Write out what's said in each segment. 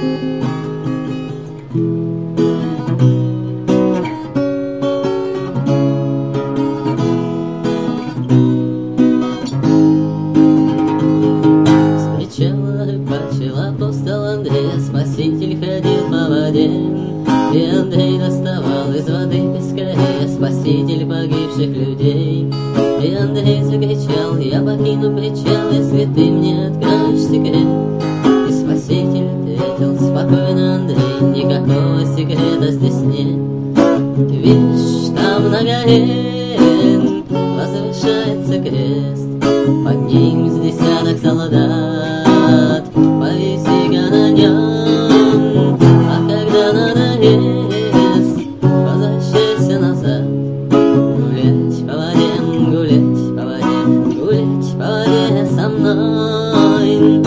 Бачил апостол Андрей, спаситель ходил по воде, и Андрей доставал из воды поскорее спаситель погибших людей. И Андрей закричал: я покину причал, если ты мне откроешь секрет. И спаситель ответил: спокойно, Андрей, никакого секрета здесь нет. Видишь, там на горе возвышается крест, под ним с десяток солдат, повиси-ка на нем. А когда надоест, возвращайся назад. Гулять по воде, гулять по воде, гулять по воде со мной.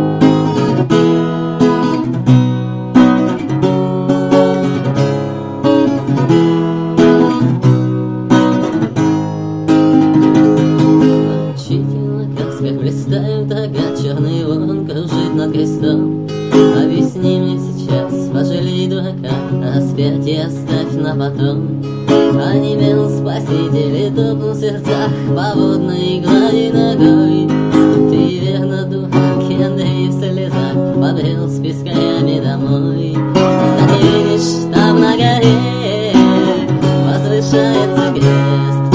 Блистают рога, черный ворон кружит над крестом. Объясни мне сейчас, пожалей дурака, распятие оставь на потом. Онемел спаситель и топнул в сердцах по водной глади ногой. Ты верно, дурак, и Андрей в слезах побрел с пескарями домой. Так и видишь, там на горе возвышается крест,